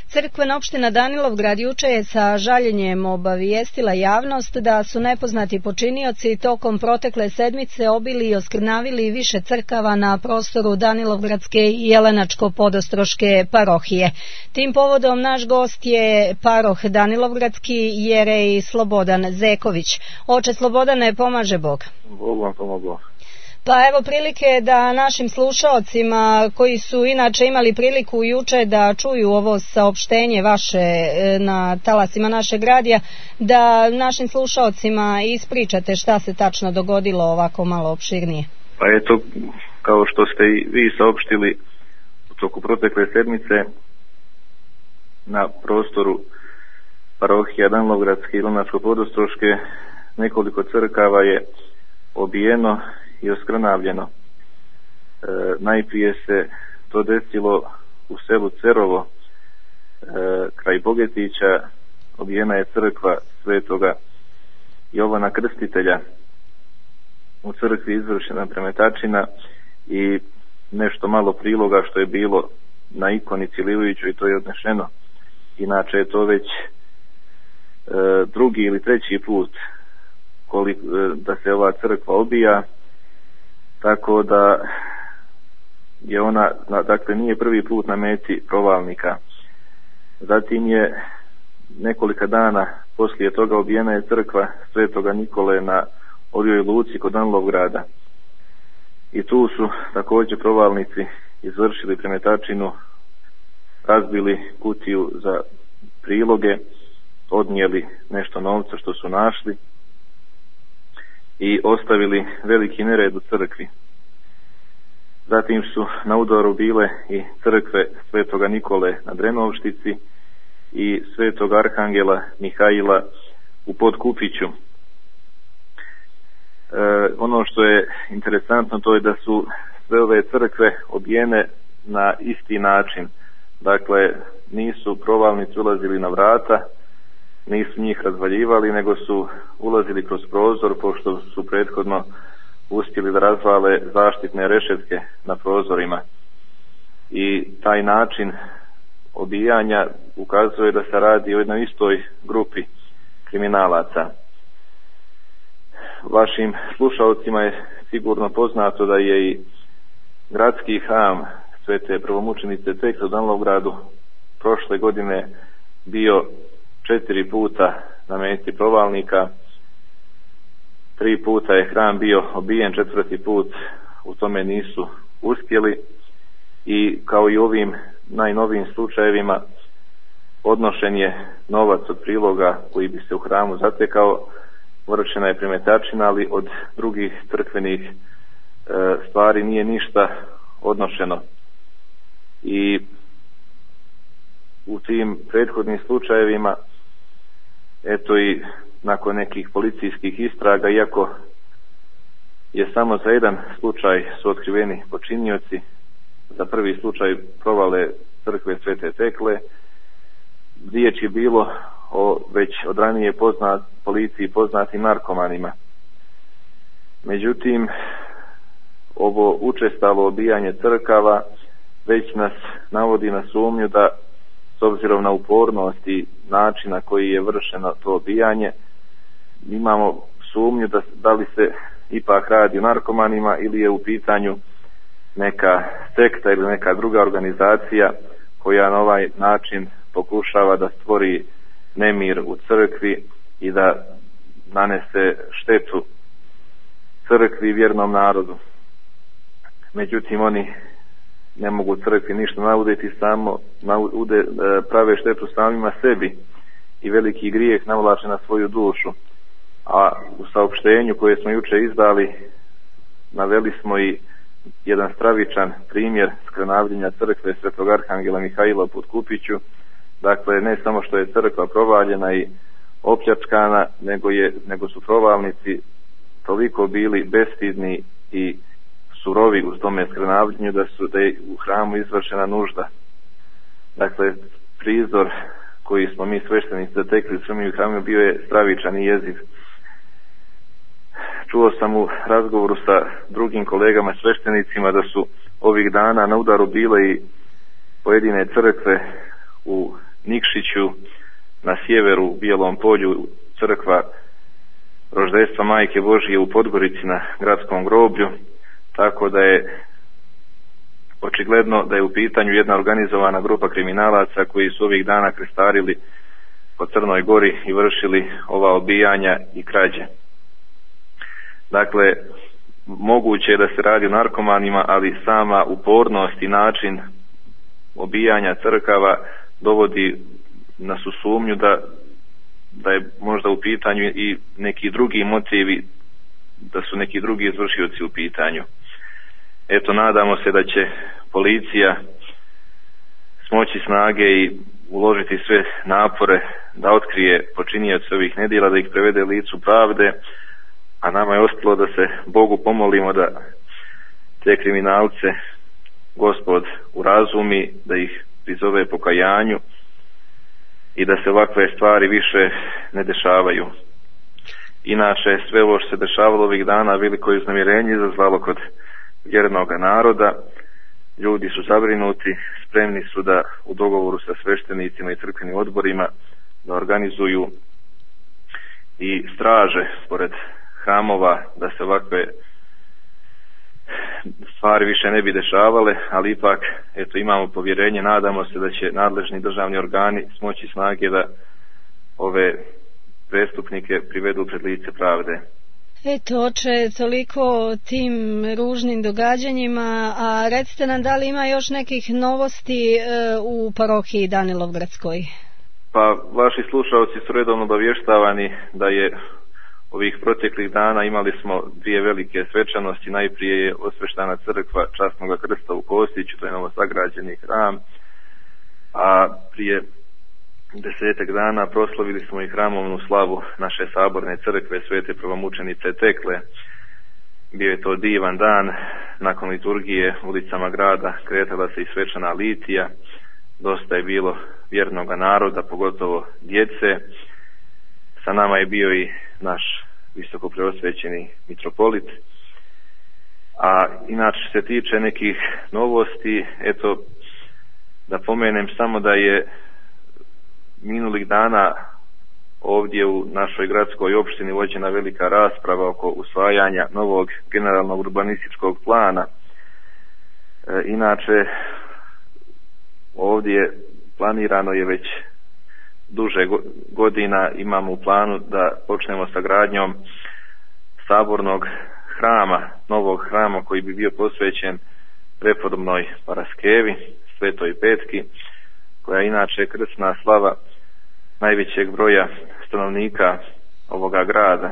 Crkvena opština Danilovgrad juče je sa žaljenjem obavijestila javnost da su nepoznati počinioci tokom protekle sedmice obili i oskrnavili više crkava na prostoru Danilovgradske i Jelenačko-Podostroške parohije. Tim povodom naš gost je paroh Danilovgradski jerej Slobodan Zeković. Oče Slobodane, pomaže Bog. Bog vam pomogao. Pa evo prilike da našim slušaocima koji su inače imali priliku juče da čuju ovo saopštenje vaše na talasima našeg radija, da našim slušaocima ispričate šta se tačno dogodilo ovako malo opširnije. Pa eto, kao što ste i vi saopštili, u toku protekle sedmice na prostoru parohija Danilovgradske i Jelenačko-Podostroške nekoliko crkava je obijeno i oskrnavljeno. Najprije se to desilo u selu Cerovo, kraj Bogetića. Obijena je crkva Svetoga Jovana Krstitelja. U crkvi izvršena premetačina i nešto malo priloga što je bilo na ikoni Livoviću i to je odnešeno. Inače je to već drugi ili treći put da se ova crkva obija, tako da je ona, dakle nije prvi put na meti provalnika. Zatim je nekolika dana poslije toga obijena je crkva Svetoga Nikole na Orjoj Luci kod Danilovgrada. I tu su također provalnici izvršili premetačinu, razbili kutiju za priloge, odnijeli nešto novca što su našli i ostavili veliki nered u crkvi. Zatim su na udaru bile i crkve Svetoga Nikole na Drenovštici i Svetog Arhangela Mihaila u Podkupiću. Ono što je interesantno to je da su sve ove crkve obijene na isti način. Dakle, nisu provalnici ulazili na vrata, nisu njih razvaljivali, nego su ulazili kroz prozor, pošto su prethodno uspjeli da razvale zaštitne rešetke na prozorima. I taj način obijanja ukazuje da se radi o jednoj istoj grupi kriminalaca. Vašim slušalcima je sigurno poznato da je i gradski hram Svete prvomučenice Tekle u Danilovgradu prošle godine bio 4 puta na meti provalnika. 3 puta je hram bio obijen, 4. put u tome nisu uspjeli i kao i ovim najnovijim slučajevima odnošen je novac od priloga koji bi se u hramu zatekao, vršena je premetačina, ali od drugih crkvenih stvari nije ništa odnošeno. I u tim prethodnim slučajevima, eto i nakon nekih policijskih istraga, iako je samo za jedan slučaj su otkriveni počinioci, za prvi slučaj provale crkve Svete Tekle, riječ je bilo o već od ranije policiji poznatim narkomanima. Međutim, ovo učestalo obijanje crkava već nas navodi na sumnju da, s obzirom na upornost i način na koji je vršeno to obijanje, imamo sumnju da li se ipak radi o narkomanima ili je u pitanju neka sekta ili neka druga organizacija koja na ovaj način pokušava da stvori nemir u crkvi i da nanese štetu crkvi i vjernom narodu. Međutim, oni ne mogu crkvi ništa nauditi, prave štetu samima sebi i veliki grijeh navlače na svoju dušu. A u saopštenju koje smo juče izdali naveli smo i jedan stravičan primjer skrnavljenja crkve Svetog Arhangela Mihaila u Podkupiću. Dakle, ne samo što je crkva provaljena i opljačkana, nego su provalnici toliko bili bestidni i surovi u tome skrnavljenju da je u hramu izvršena nužda. Dakle, prizor koji smo mi sveštenici zatekli u svom hramu bio je stravičan i jeziv. Čuo sam u razgovoru sa drugim kolegama sveštenicima da su ovih dana na udaru bile i pojedine crkve u Nikšiću, na sjeveru u Bijelom Polju crkva Roždestva Majke Božije u Podgorici na gradskom groblju, tako da je očigledno da je u pitanju jedna organizovana grupa kriminalaca koji su ovih dana krestarili po Crnoj Gori i vršili ova obijanja i krađe. Dakle, moguće je da se radi o narkomanima, ali sama upornost i način obijanja crkava dovodi nas u sumnju da je možda u pitanju i neki drugi motivi, da su neki drugi izvršioci u pitanju. Eto, nadamo se da će policija smoći snage i uložiti sve napore da otkrije počinioce ovih nedjela, da ih prevede licu pravde, a nama je ostalo da se Bogu pomolimo da te kriminalce Gospod urazumi, da ih prizove pokajanju i da se ovakve stvari više ne dešavaju. Inače, sve ovo što se dešavalo ovih dana veliko uznemirenje izazvalo kod vjernoga naroda. Ljudi su zabrinuti, spremni su da u dogovoru sa sveštenicima i crkvenim odborima da organizuju i straže pored hramova, da se ovakve stvari više ne bi dešavale, ali ipak eto, imamo povjerenje, nadamo se da će nadležni državni organi smoći snage da ove prestupnike privedu pred lice pravde. Eto, oče, toliko o tim ružnim događanjima, a recite nam da li ima još nekih novosti u parohiji Danilovgradskoj? Pa, vaši slušalci su redovno obavještavani da je ovih proteklih dana imali smo dvije velike svečanosti. Najprije je osveštana crkva Časnog Krsta u Kostiću, to je novosagrađeni hram, a prije 10 dana proslavili smo i hramovnu slavu naše saborne crkve Svete prvomučenice Tekle. Bio je to divan dan, nakon liturgije ulicama grada kretala se i svečana litija, dosta je bilo vjernoga naroda, pogotovo djece. Sa nama je bio i naš visoko preosvećeni mitropolit. A inače se tiče nekih novosti, eto da pomenem samo da je minulih dana ovdje u našoj gradskoj opštini vođena velika rasprava oko usvajanja novog generalnog urbanističkog plana. Inače, ovdje planirano je već duže godina, imamo u planu da počnemo sa gradnjom sabornog hrama, novog hrama koji bi bio posvećen prepodobnoj Paraskevi, Svetoj Petki, koja je inače krsna slava najvećeg broja stanovnika ovoga grada.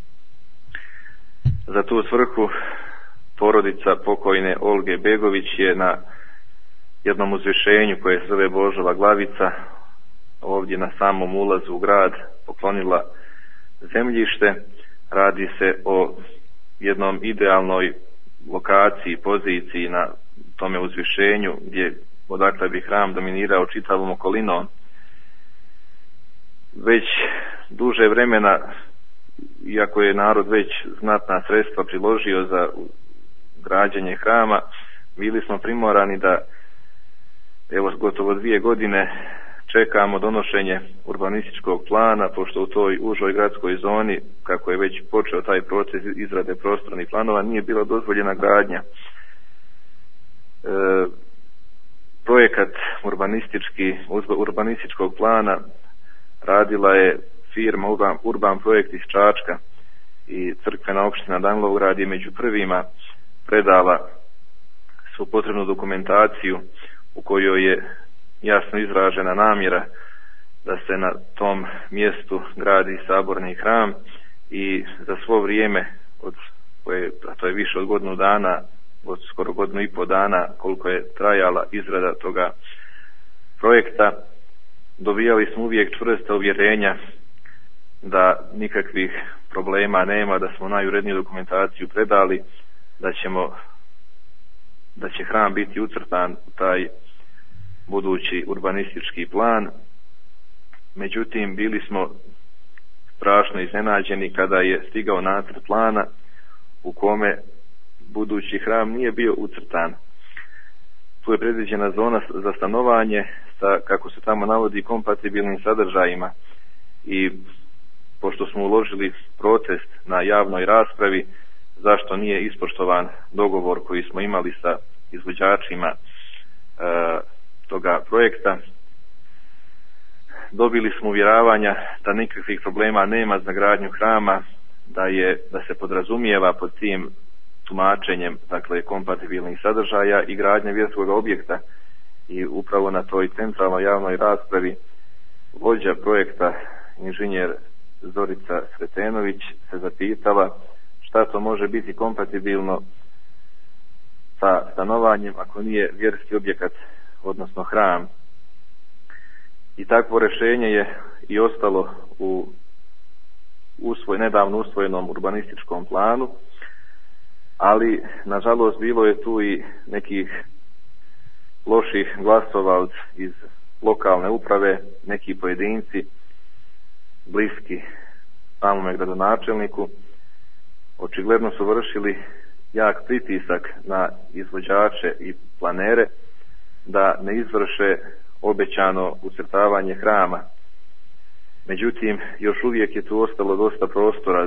Za tu svrhu porodica pokojne Olge Begović je na jednom uzvišenju koje se zove Božova glavica ovdje na samom ulazu u grad poklonila zemljište. Radi se o jednom idealnoj lokaciji, poziciji na tome uzvišenju odakle bi hram dominirao čitavom okolinom. Već duže vremena, iako je narod već znatna sredstva priložio za građenje hrama, bili smo primorani da evo gotovo 2 godine čekamo donošenje urbanističkog plana, pošto u toj užoj gradskoj zoni, kako je već počeo taj proces izrade prostornih planova, nije bila dozvoljena gradnja. Projekat urbanističkog plana radila je firma Urban Projekt iz Čačka i crkvena opština Danilovgrad je među prvima predala svu potrebnu dokumentaciju u kojoj je jasno izražena namjera da se na tom mjestu gradi saborni hram i za svo vrijeme, a to je više od godinu dana, od skoro 1,5 godina koliko je trajala izrada toga projekta, dobijali smo uvijek čvrsta uvjerenja da nikakvih problema nema, da smo najuredniju dokumentaciju predali, da će hram biti ucrtan u taj budući urbanistički plan. Međutim, bili smo strašno iznenađeni kada je stigao nacrt plana u kome budući hram nije bio ucrtan. Tu je predviđena zona za stanovanje sa, kako se tamo navodi, kompatibilnim sadržajima i pošto smo uložili protest na javnoj raspravi, zašto nije ispoštovan dogovor koji smo imali sa izvođačima toga projekta. Dobili smo uvjeravanja da nikakvih problema nema za gradnju hrama, da se podrazumijeva pod tim tumačenjem, dakle, kompatibilnih sadržaja i gradnje vjerskog objekta. I upravo na toj centralnoj javnoj raspravi vođa projekta, inženjer Zorica Sretenović, se zapitala šta to može biti kompatibilno sa stanovanjem ako nije vjerski objekat, odnosno hram. I takvo rješenje je i ostalo u nedavno usvojenom urbanističkom planu, ali nažalost bilo je tu i nekih loših glasova iz lokalne uprave, neki pojedinci bliski samome gradonačelniku očigledno su vršili jak pritisak na izvođače i planere da ne izvrše obećano ucrtavanje hrama. Međutim, još uvijek je tu ostalo dosta prostora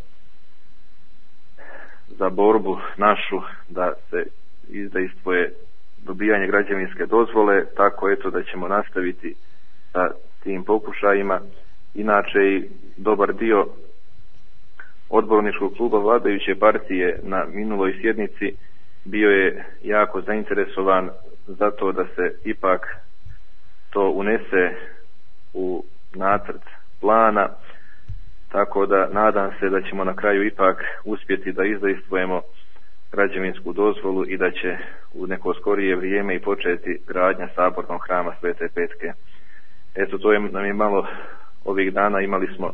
za borbu našu, da se izdejstvuje dobijanje građevinske dozvole, tako eto da ćemo nastaviti sa tim pokušajima. Inače i dobar dio odborničkog kluba vladajuće partije na minuloj sjednici bio je jako zainteresovan za to da se ipak to unese u nacrt plana, tako da nadam se da ćemo na kraju ipak uspjeti da izdejstvujemo građevinsku dozvolu i da će u neko skorije vrijeme i početi gradnja sabornog hrama Svete Petke. Eto, to nam je malo ovih dana, imali smo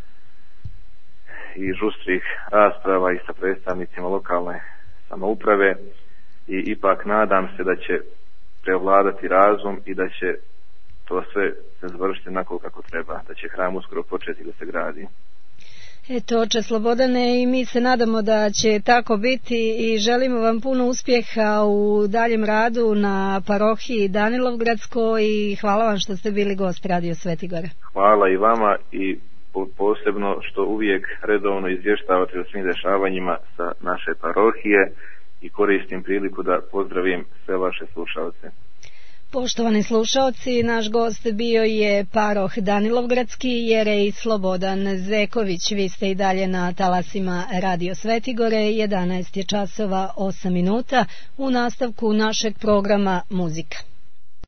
i žustrih rasprava i sa predstavnicima lokalne samouprave i ipak nadam se da će prevladati razum i da će to sve se završiti onako kako treba, da će hram uskoro početi da se gradi. Eto, oče Slobodane, i mi se nadamo da će tako biti i želimo vam puno uspjeha u daljem radu na parohiji Danilovgradskoj i hvala vam što ste bili gost Radio Svetigora. Hvala i vama i posebno što uvijek redovno izvještavate o svim dešavanjima sa naše parohije i koristim priliku da pozdravim sve vaše slušalce. Poštovani slušalci, naš gost bio je paroh Danilovgradski jerej Slobodan Zeković. Vi ste i dalje na talasima Radio Svetigore, 11 je časova 8 minuta, u nastavku našeg programa Muzika.